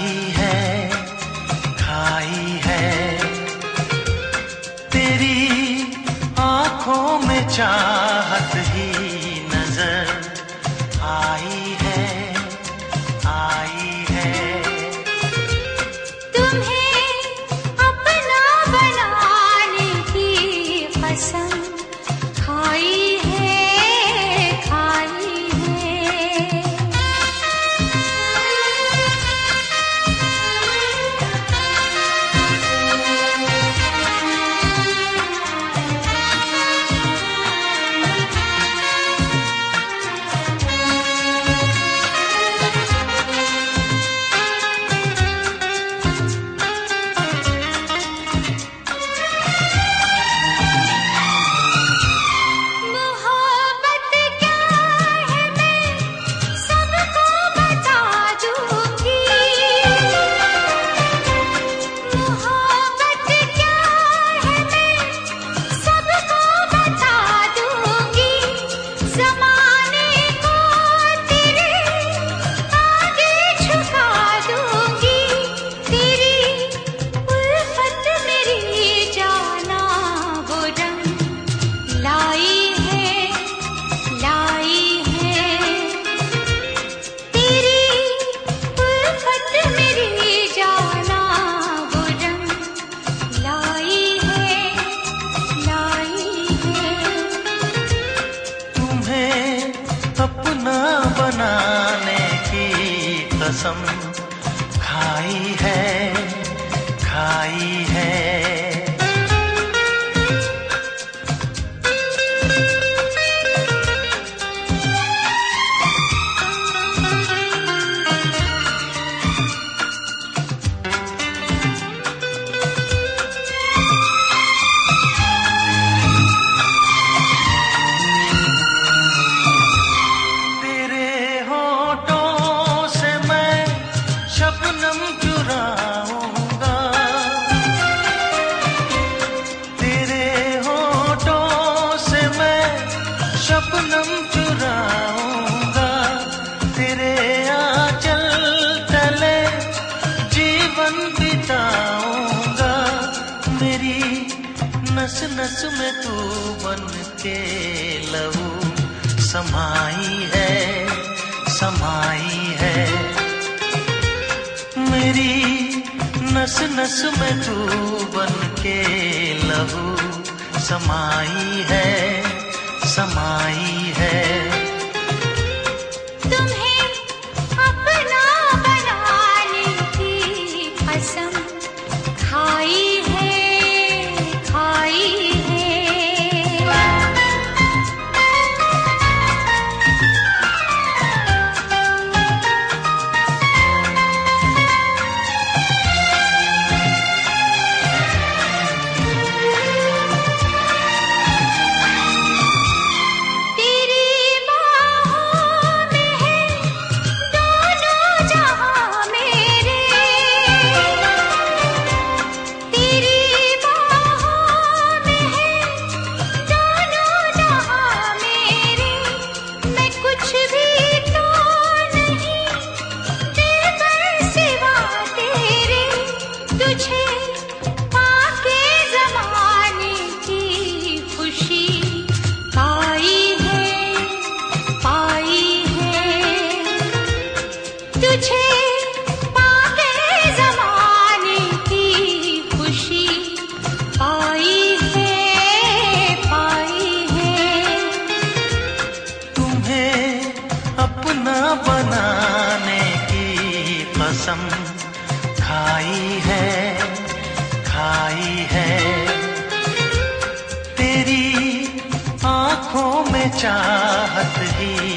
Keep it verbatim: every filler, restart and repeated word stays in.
खाई है खाई है तेरी आंखों में चाहत ही नजर आई है आई है। तुम्हें अपना बनाने की कसम खाई है खाई है। अपना बनाने की कसम खाई है खाई है। शबनम चुराऊंगा तेरे आंचल तले जीवन बिताऊंगा। मेरी नस नस में तू बन के लहू समाई है समाई है। मेरी नस नस में तू बन के लहू समाई है समाई है। तुम्हें अपना बनाने की कसम खाई है खाई है। बनाने की कसम खाई है खाई है तेरी आंखों में चाहत ही